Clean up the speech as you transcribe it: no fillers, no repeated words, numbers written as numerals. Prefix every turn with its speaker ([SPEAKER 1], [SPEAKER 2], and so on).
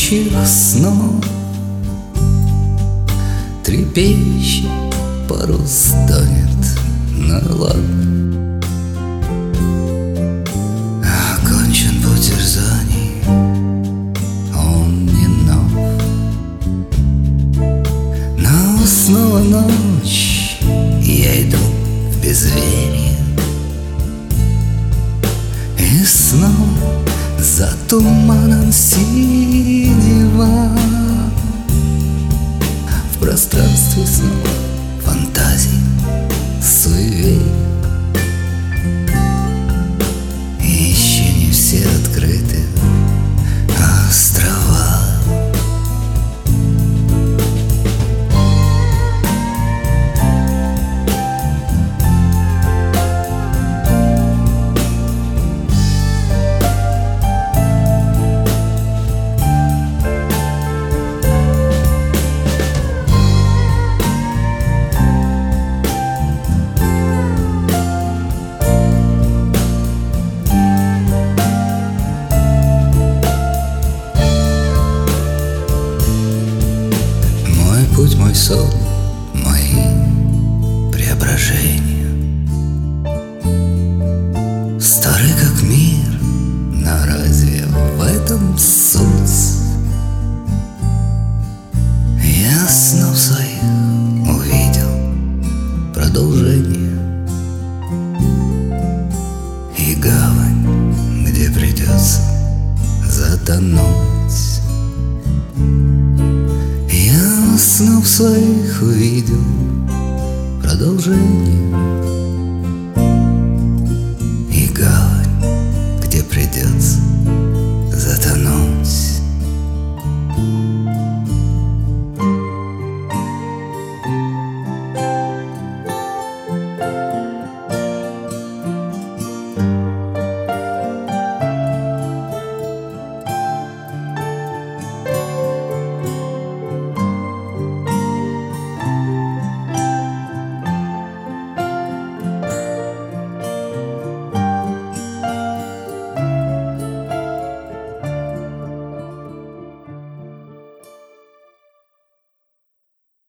[SPEAKER 1] грядущих снов. Трепещет, парус тонет на лад. Окончен путь терзаний, он не нов. Но снова ночь, я иду в безверие, и снова за туманом синего в пространстве снова фантазий, суеверий. Еще не все открыты острова. Путь мой сон, мои преображения. Старый как мир, но разве в этом суть? Я снов своих увидел продолжение и гавань, где придется затонуть. Снов своих увидел продолжение